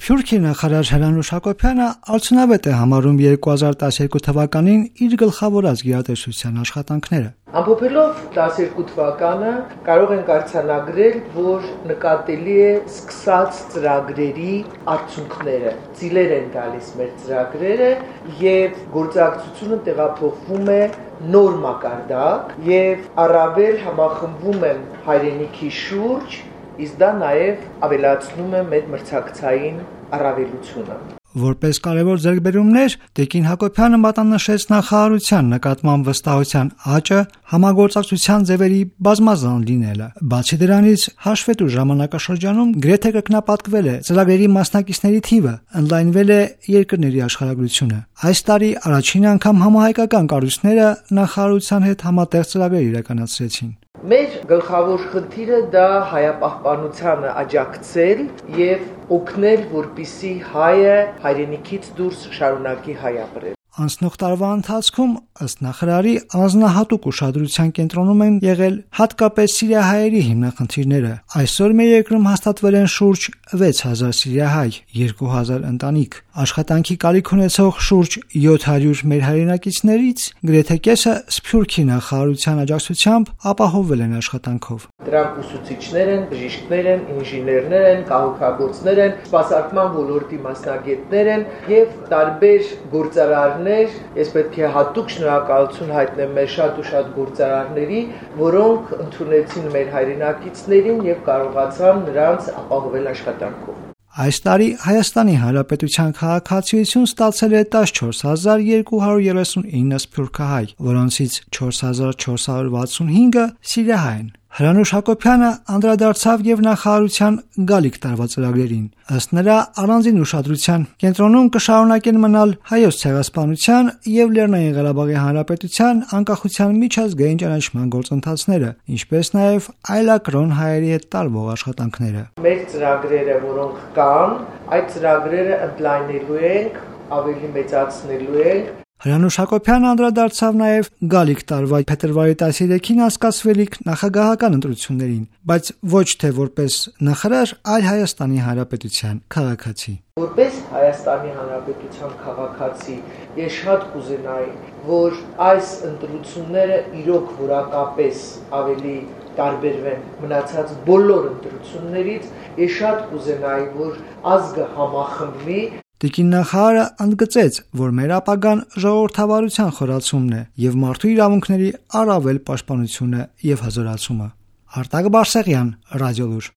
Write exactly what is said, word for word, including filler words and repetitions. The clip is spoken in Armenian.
Սփյուռքի նախարար Հրանուշ Հակոբյանը արդյունավետ է համարում երկու հազար տասներկու թվականին իր գլխավորած գերատեսչության աշխատանքները։ Ամփոփելով տասներկու թվականը կարող ենք արձանագրել, որ նկատելի է սկսած ծրագրերի արդյունքները, ծիլեր են տալիս մեր ծրագրերը եւ գործակցությունը տեղափոխվում է նոր մակարդակ եւ առավել համախմբվում են հայրենիքի շուրջ, իսկ դա նաեւ ավելացնում է մեր մրցակցային առավելությունը։ Որպես կարևոր ձեռքբերումներ Տիկին Հակոբյանը մատնանշեց նախարարության նկատմամբ վստահության աճը, համագործակցության ձևերի բազմազան լինելը։ Բացի դրանից, հաշվետու ժամանակաշրջանում գրեթե կրկնապատկվել է ծրագրերի մասնակիցների թիվը, ընդլայնվել է երկրների աշխարհագրությունը։ Այս տարի առաջին անգամ համահայկական կառույցները նախարարության հետ համատեղ ծրագրեր իրականացրեցին։ Մեր գլխավոր խնդիրը դա հայապահպանությանը աջակցել եւ օգնել, որպիսի հայը հայրենիքից դուրս շարունակի հայ ապրել։ Անցնող տարվա ընթացքում ըստ նախարարի առանձնահատուկ ուշադրության կենտրոնում են եղել հատկապես սիրիահայերի հիմնախնդիրները։ Այսօր մեր երկրում հաստատվել են շուրջ վեց հազար սիրիահայ, երկու հազար ընտանիք։ Աշխատանքի կարիք ունեցող շուրջ յոթ հարյուր մեր հայրենակիցներից գրեթե կեսը Սփյուռքի նախարարության աջակցությամբ ապահովվել են աշխատանքով։ Դրանք ուսուցիչներ են, բժիշկներ են, ինժեներներ են, կահույքագործներ են, սպասարկման ոլորտի մասնագետներ են եւ տարբեր գործարարներ։ Ես պետք է հատուկ շնորհակալություն հայտնեմ մեր շատ ու շատ գործարարների, որոնք ընդունեցին մեր հայրենակիցներին եւ կարողացան նրանց ապահովել աշխատանքով։ Այս տարի Հայաստանի Հանրապետության քաղաքացիություն ստացել է տասնչորս հազար երկու հարյուր երեսունինը սփյուռքահայ, որոնցից չորս հազար չորս հարյուր վաթսունհինգը սիրիահայ են։ Հրանուշ Հակոբյանը անդրադարձավ եւ նախարարության գալիք տարվա ծրագրերին։ Ըստ նրա, առանձին ուշադրության կենտրոնում կշարունակեն մնալ հայոց ցեղասպանության եւ Լեռնային Ղարաբաղի Հանրապետության անկախության միջազգային ճանաչման գործընթացները, ինչպես նաեւ այլակրոն հայերի հետ տարվող աշխատանքները։ Մեր ծրագրերը, որոնք կան, այդ ծրագրերը ընդլայնելու ենք, ավելի մեծացնելու ենք։ Հրանուշ Հակոբյանը անդրադարձավ նաև գալիք տարվա փետրվարի տասներեքին անցկացվելիք նախագահական ընտրություններին, բայց ոչ թե որպես նախարար, այլ Հայաստանի Հանրապետության քաղաքացի։ Որպես Հայաստանի Հանրապետության քաղաքացի, ես շատ կուզենայի, որ այս ընտրությունները իրոք որակապես ավելի տարբերվեն մնացած բոլոր ընտրություններից, ես շատ կուզենայի, որ ազգը համախմբվի։ Տիկին նախարարը ընդգծեց, որ մեր ապագան ժողովրդավարության խորացումն է եւ մարդու իրավունքների առավել պաշտպանությունը եւ հզորացումը։ Արտակ Բարսեղյան, Ռադիոլուր։